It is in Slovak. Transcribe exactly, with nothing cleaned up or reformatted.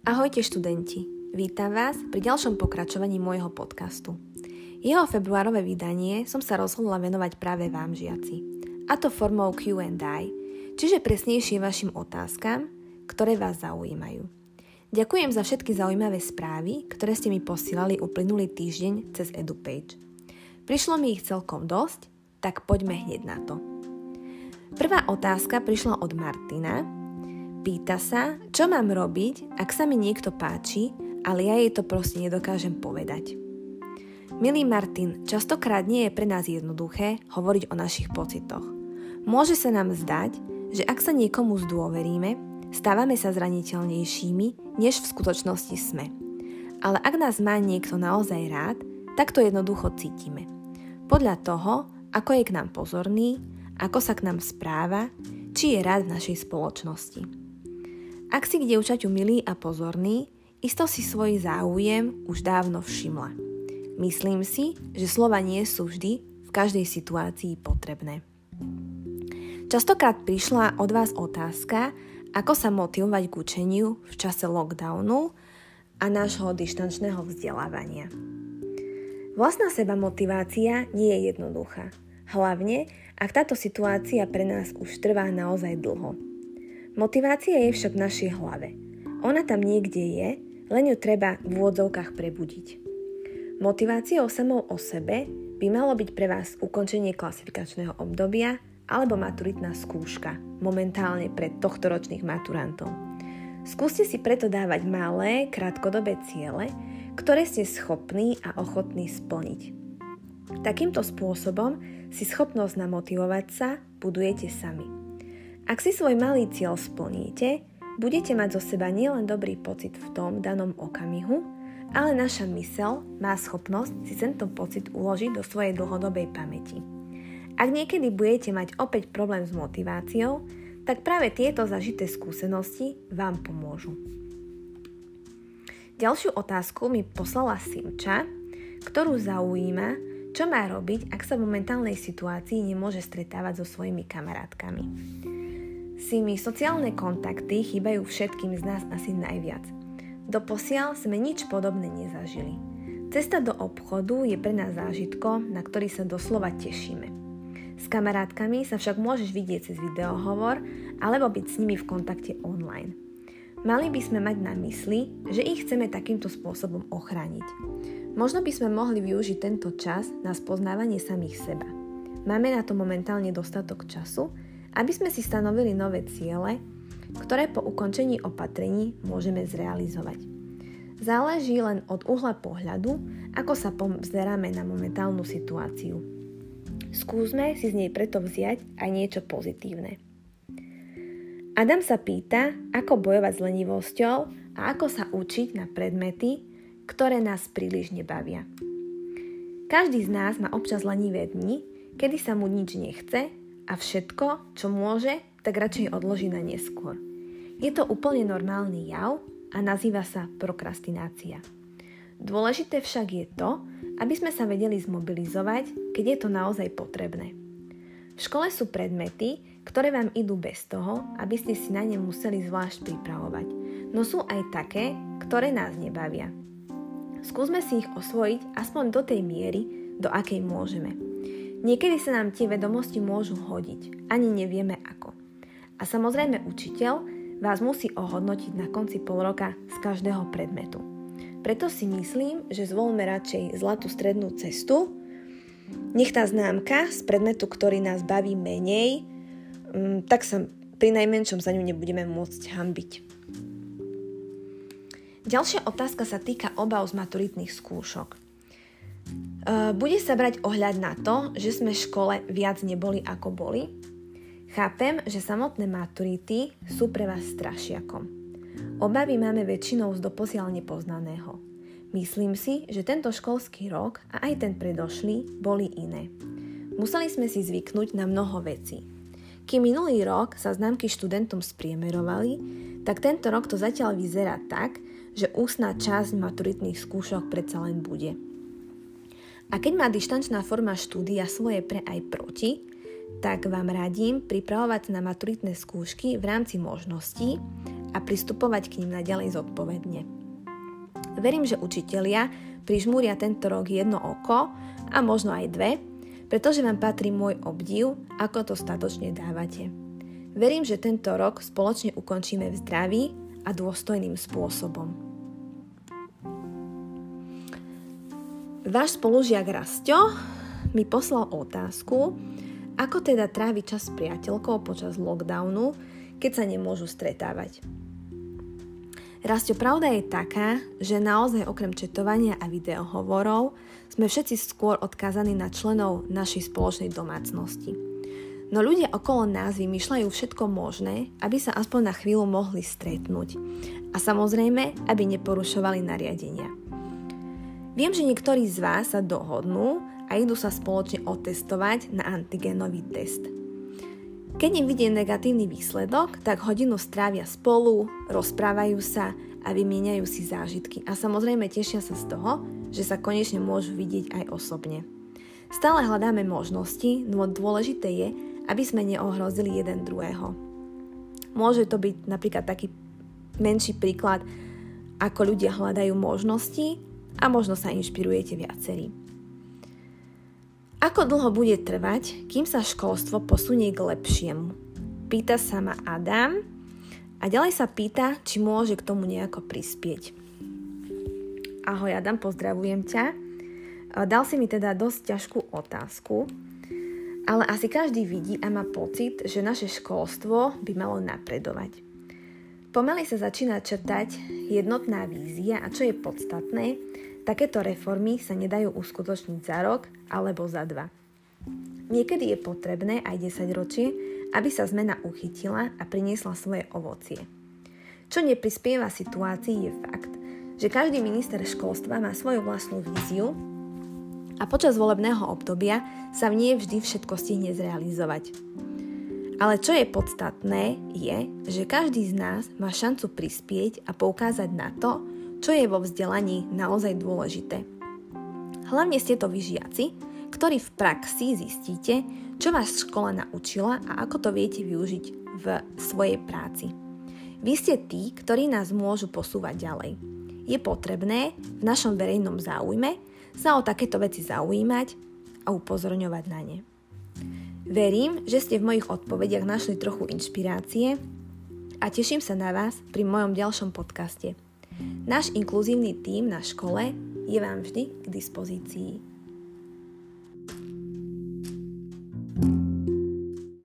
Ahojte študenti, vítam vás pri ďalšom pokračovaní môjho podcastu. Jeho februárové vydanie som sa rozhodla venovať práve vám, žiaci. A to formou Q and A, čiže presnejšie vašim otázkam, ktoré vás zaujímajú. Ďakujem za všetky zaujímavé správy, ktoré ste mi posielali uplynulý týždeň cez EduPage. Prišlo mi ich celkom dosť, tak poďme hneď na to. Prvá otázka prišla od Martina. Pýta sa, čo mám robiť, ak sa mi niekto páči, ale ja jej to proste nedokážem povedať. Milý Martin, častokrát nie je pre nás jednoduché hovoriť o našich pocitoch. Môže sa nám zdať, že ak sa niekomu zdôveríme, stávame sa zraniteľnejšími, než v skutočnosti sme. Ale ak nás má niekto naozaj rád, tak to jednoducho cítime. Podľa toho, ako je k nám pozorný, ako sa k nám správa, či je rád v našej spoločnosti. Ak si k dievčaťu milý a pozorný, isto si svoj záujem už dávno všimla. Myslím si, že slova nie sú vždy v každej situácii potrebné. Častokrát prišla od vás otázka, ako sa motivovať k učeniu v čase lockdownu a nášho dištančného vzdelávania. Vlastná sebamotivácia nie je jednoduchá. Hlavne, ak táto situácia pre nás už trvá naozaj dlho. Motivácia je však v našej hlave. Ona tam niekde je, len ju treba v úvodzovkách prebudiť. Motiváciou samou o sebe by malo byť pre vás ukončenie klasifikačného obdobia alebo maturitná skúška, momentálne pre tohtoročných maturantov. Skúste si preto dávať malé, krátkodobé ciele, ktoré ste schopní a ochotní splniť. Takýmto spôsobom si schopnosť namotivovať sa budujete sami. Ak si svoj malý cieľ splníte, budete mať zo seba nielen dobrý pocit v tom danom okamihu, ale naša myseľ má schopnosť si tento pocit uložiť do svojej dlhodobej pamäti. Ak niekedy budete mať opäť problém s motiváciou, tak práve tieto zažité skúsenosti vám pomôžu. Ďalšiu otázku mi poslala Simča, ktorú zaujíma, čo má robiť, ak sa v momentálnej situácii nemôže stretávať so svojimi kamarátkami. Simi, sociálne kontakty chýbajú všetkým z nás asi najviac. Doposiaľ sme nič podobné nezažili. Cesta do obchodu je pre nás zážitkom, na ktorý sa doslova tešíme. S kamarátkami sa však môžeš vidieť cez videohovor alebo byť s nimi v kontakte online. Mali by sme mať na mysli, že ich chceme takýmto spôsobom ochrániť. Možno by sme mohli využiť tento čas na spoznávanie samých seba. Máme na to momentálne dostatok času, aby sme si stanovili nové ciele, ktoré po ukončení opatrení môžeme zrealizovať. Záleží len od uhla pohľadu, ako sa pozeráme na momentálnu situáciu. Skúsme si z nej preto vziať aj niečo pozitívne. Adam sa pýta, ako bojovať s lenivosťou a ako sa učiť na predmety, ktoré nás príliš nebavia. Každý z nás má občas lenivé dni, kedy sa mu nič nechce a všetko, čo môže, tak radšej odloží na neskôr. Je to úplne normálny jav a nazýva sa prokrastinácia. Dôležité však je to, aby sme sa vedeli zmobilizovať, keď je to naozaj potrebné. V škole sú predmety, ktoré vám idú bez toho, aby ste si na ne museli zvlášť pripravovať. No sú aj také, ktoré nás nebavia. Skúsme si ich osvojiť aspoň do tej miery, do akej môžeme. Niekedy sa nám tie vedomosti môžu hodiť, ani nevieme ako. A samozrejme učiteľ vás musí ohodnotiť na konci pol roka z každého predmetu. Preto si myslím, že zvolme radšej zlatú strednú cestu. Nech tá známka z predmetu, ktorý nás baví menej, tak sa pri najmenšom za ňu nebudeme môcť hanbiť. Ďalšia otázka sa týka obav z maturitných skúšok. Bude sa brať ohľad na to, že sme v škole viac neboli ako boli? Chápem, že samotné maturity sú pre vás strašiakom. Obavy máme väčšinou z doposiaľ nepoznaného. Myslím si, že tento školský rok a aj ten predošlý boli iné. Museli sme si zvyknúť na mnoho vecí. Kým minulý rok sa známky študentom spriemerovali, tak tento rok to zatiaľ vyzerá tak, že ústna časť maturitných skúšok predsa len bude. A keď má dištančná forma štúdia svoje pre aj proti, tak vám radím pripravovať na maturitné skúšky v rámci možností a pristupovať k ním naďalej zodpovedne. Verím, že učitelia prižmúria tento rok jedno oko a možno aj dve, pretože vám patrí môj obdiv, ako to statočne dávate. Verím, že tento rok spoločne ukončíme v zdraví a dôstojným spôsobom. Váš spolužiak Rasťo mi poslal otázku, ako teda tráviť čas s priateľkou počas lockdownu, keď sa nemôžu stretávať. Rasťo, pravda je taká, že naozaj okrem četovania a videohovorov sme všetci skôr odkázaní na členov našej spoločnej domácnosti. No ľudia okolo nás vymýšľajú všetko možné, aby sa aspoň na chvíľu mohli stretnúť. A samozrejme, aby neporušovali nariadenia. Viem, že niektorí z vás sa dohodnú a idú sa spoločne otestovať na antigénový test. Keď im vidie negatívny výsledok, tak hodinu strávia spolu, rozprávajú sa a vymieňajú si zážitky. A samozrejme tešia sa z toho, že sa konečne môžu vidieť aj osobne. Stále hľadáme možnosti, no dôležité je, aby sme neohrozili jeden druhého. Môže to byť napríklad taký menší príklad, ako ľudia hľadajú možnosti a možno sa inšpirujete viacerí. Ako dlho bude trvať, kým sa školstvo posunie k lepšiemu? Pýta sa ma Adam a ďalej sa pýta, či môže k tomu nejako prispieť. Ahoj Adam, pozdravujem ťa. Dal si mi teda dosť ťažkú otázku, ale asi každý vidí a má pocit, že naše školstvo by malo napredovať. Pomaly sa začína črtať jednotná vízia a čo je podstatné, takéto reformy sa nedajú uskutočniť za rok alebo za dva. Niekedy je potrebné aj desaťročie, aby sa zmena uchytila a priniesla svoje ovocie. Čo neprispieva situácii je fakt, že každý minister školstva má svoju vlastnú víziu a počas volebného obdobia sa v nej vždy všetko stihne zrealizovať. Ale čo je podstatné je, že každý z nás má šancu prispieť a poukázať na to, čo je vo vzdelaní naozaj dôležité. Hlavne ste to vy žiaci, ktorí v praxi zistíte, čo vás škola naučila a ako to viete využiť v svojej práci. Vy ste tí, ktorí nás môžu posúvať ďalej. Je potrebné v našom verejnom záujme sa o takéto veci zaujímať a upozorňovať na ne. Verím, že ste v mojich odpovediach našli trochu inšpirácie a teším sa na vás pri mojom ďalšom podcaste. Náš inkluzívny tím na škole je vám vždy k dispozícii.